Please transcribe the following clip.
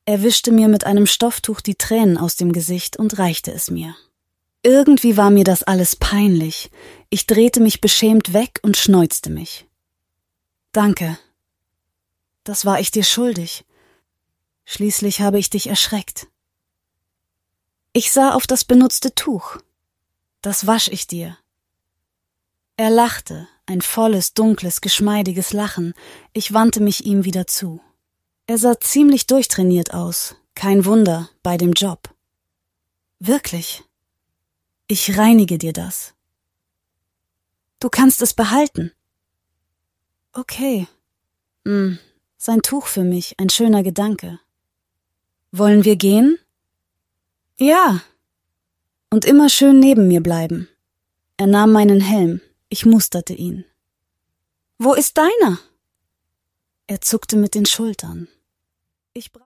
Er wischte mir mit einem Stofftuch die Tränen aus dem Gesicht und reichte es mir. Irgendwie war mir das alles peinlich. Ich drehte mich beschämt weg und schneuzte mich. »Danke. Das war ich dir schuldig. Schließlich habe ich dich erschreckt.« Ich sah auf das benutzte Tuch. »Das wasch ich dir.« Er lachte, ein volles, dunkles, geschmeidiges Lachen. Ich wandte mich ihm wieder zu. Er sah ziemlich durchtrainiert aus. Kein Wunder, bei dem Job. »Wirklich? Ich reinige dir das. Du kannst es behalten.« »Okay. Sein Tuch für mich, ein schöner Gedanke. Wollen wir gehen?« »Ja. Und immer schön neben mir bleiben.« Er nahm meinen Helm. Ich musterte ihn. »Wo ist deiner?« Er zuckte mit den Schultern.